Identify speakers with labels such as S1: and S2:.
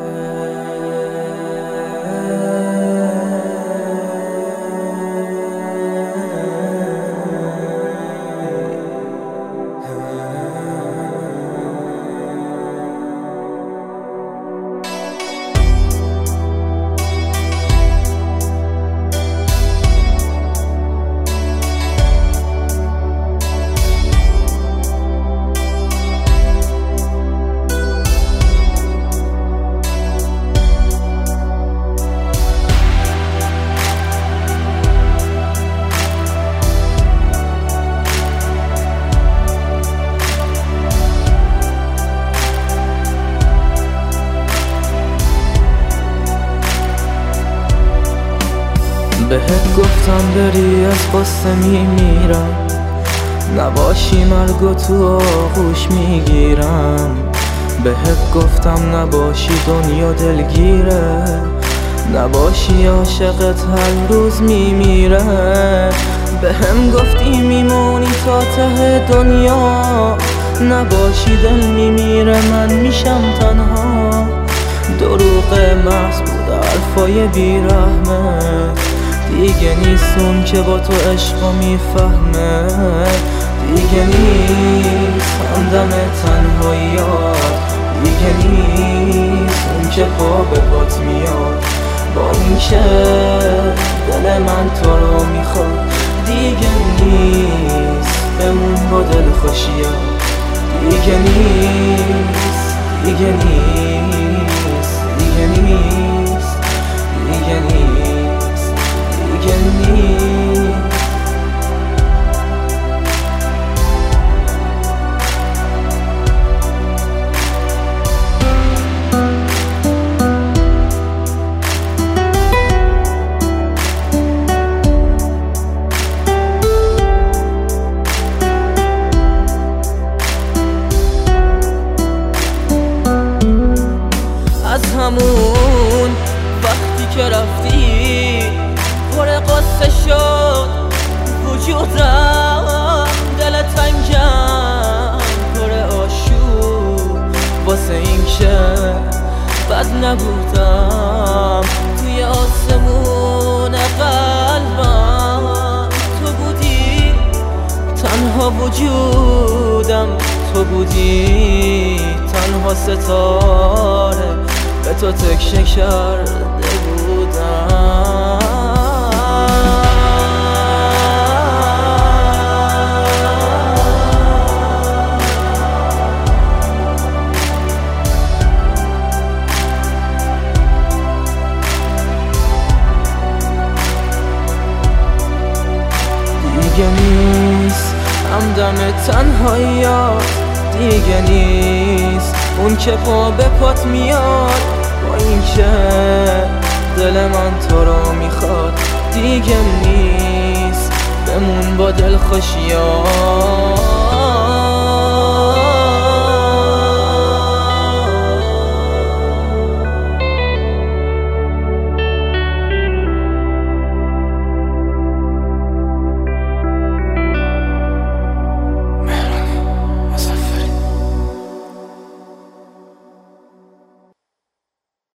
S1: بهت گفتم بری از قصه میمیرم، نباشی مرگو تو آغوش میگیرم. بهت گفتم نباشی دنیا دلگیره، نباشی عاشقت هر روز میمیره. بهم گفتی میمونی تا ته دنیا، نباشی دل میمیره من میشم تنها. دروغ محض بود حرفای بیرحمه، دیگه نیست اون که با تو عشقو میفهمه. دیگه نیست همدم تنهاییات، دیگه نیست اون که پا به پات میاد. با این که دل من تو رو میخواد، دیگه نیست بمون با دل خوشیات. دیگه نیست، دیگه نیست، دیگه نیست، دیگه نیست، دیگه نیست. همون وقتی که رفتی پر قصه شد وجودم، دل تنگم پر آشوب واسه این که بد نبودم. توی آسمون قلبم تو بودی، تنها وجودم تو بودی، تنها ستاره به تو تکیه کرده بودم. دیگه نیست همدم تنهاییات، دیگه نیست اون که پا به پات میاد. با این که دل من تو رو میخواد، دیگه نیست بمون با دل خوشیات.